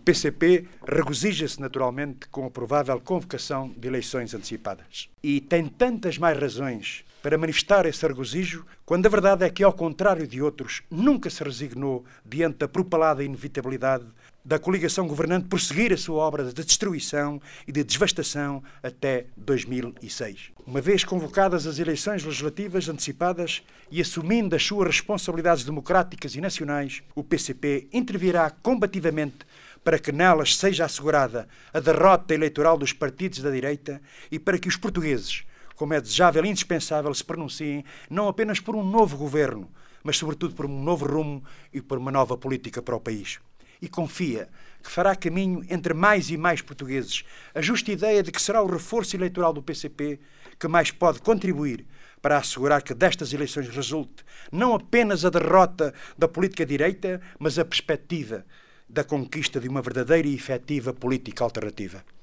PCP regozija-se naturalmente com a provável convocação de eleições antecipadas. E tem tantas mais razões para manifestar esse regozijo, quando a verdade é que, ao contrário de outros, nunca se resignou diante da propalada inevitabilidade da coligação governante prosseguir a sua obra de destruição e de devastação até 2006. Uma vez convocadas as eleições legislativas antecipadas e assumindo as suas responsabilidades democráticas e nacionais, o PCP intervirá combativamente para que nelas seja assegurada a derrota eleitoral dos partidos da direita e para que os portugueses, como é desejável e indispensável, se pronunciem não apenas por um novo governo, mas sobretudo por um novo rumo e por uma nova política para o país. E confia que fará caminho entre mais e mais portugueses a justa ideia de que será o reforço eleitoral do PCP que mais pode contribuir para assegurar que destas eleições resulte não apenas a derrota da política direita, mas a perspectiva da conquista de uma verdadeira e efetiva política alternativa.